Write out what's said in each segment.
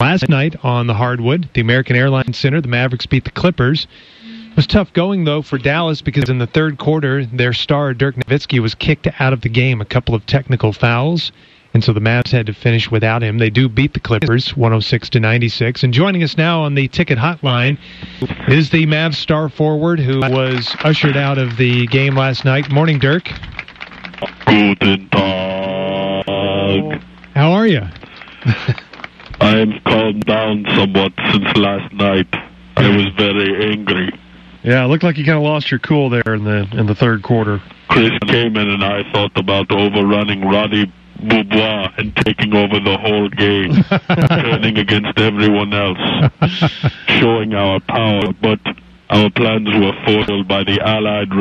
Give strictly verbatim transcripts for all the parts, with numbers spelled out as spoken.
Last night on the hardwood, the American Airlines Center, the Mavericks beat the Clippers. It was tough going, though, for Dallas because in the third quarter, their star, Dirk Nowitzki, was kicked out of the game, a couple of technical fouls, and so the Mavs had to finish without him. They do beat the Clippers, one oh six to ninety-six. And joining us now on the ticket hotline is the Mavs star forward who was ushered out of the game last night. Morning, Dirk. Guten Tag. How are you? I've calmed down somewhat since last night. I was very angry. Yeah, it looked like you kind of lost your cool there in the in the third quarter. Chris Kaman and I thought about overrunning Roddy Beaubois and taking over the whole game, turning against everyone else, showing our power, but our plans were foiled by the Allied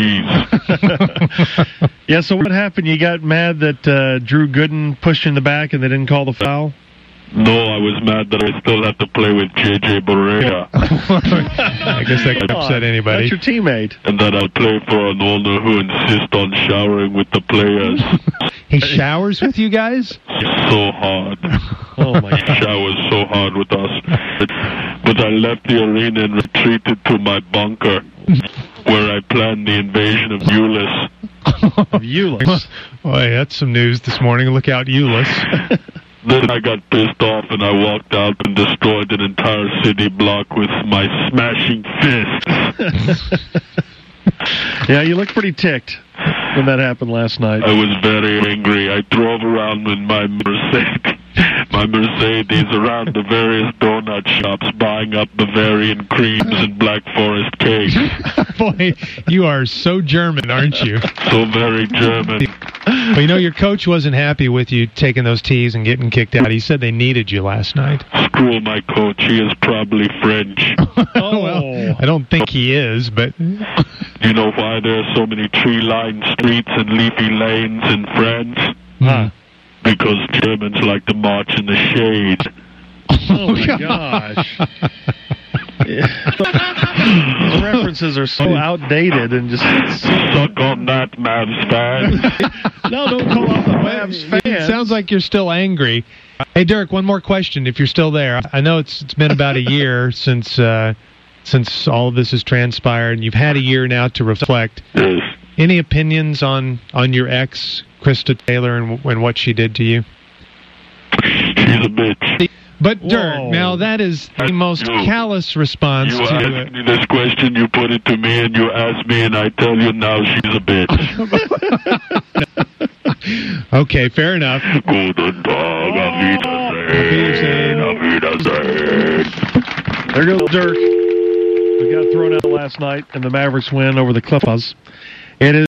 referees. Yeah, so what happened? You got mad that uh, Drew Gooden pushed in the back and they didn't call the foul? No, I was mad that I still have to play with J J Barea. I guess that could upset anybody. That's your teammate. And that I'll play for an owner who insists on showering with the players. He showers with you guys? So hard. Oh, my He God. showers so hard with us. But I left the arena and retreated to my bunker, where I planned the invasion of Euless. Euless. Boy, that's some news this morning. Look out, Euless. Then I got pissed off and I walked out and destroyed an entire city block with my smashing fists. Yeah, you look pretty ticked when that happened last night. I was very angry. I drove around in my Mercedes, my Mercedes around the various donut shops buying up Bavarian creams and Black Forest cakes. Boy, you are so German, aren't you? So very German. Well, you know, your coach wasn't happy with you taking those tees and getting kicked out. He said they needed you last night. Screw my coach. He is probably French. Oh, well, I don't think he is, but... You know why there are so many tree-lined streets and leafy lanes in France? Huh. Because Germans like to march in the shade. Oh, my gosh. These references are so outdated and just... Suck on that, Mavs fan. No, don't call out the Mavs fans. It sounds like you're still angry. Hey, Dirk, one more question, if you're still there. I know it's it's been about a year since uh, since all of this has transpired, and you've had a year now to reflect. Yes. Any opinions on, on your ex, Krista Taylor, and, and what she did to you? She's a bitch. But, Whoa. Dirk, now that is the most You- callous response You to asked it. me this question, you put it to me, and you asked me, and I tell you now she's a bitch. Okay, fair enough. Guten Tag, auf Wiedersehen, auf Wiedersehen. There goes Dirk. We got thrown out last night, and the Mavericks win over the Clippers. It is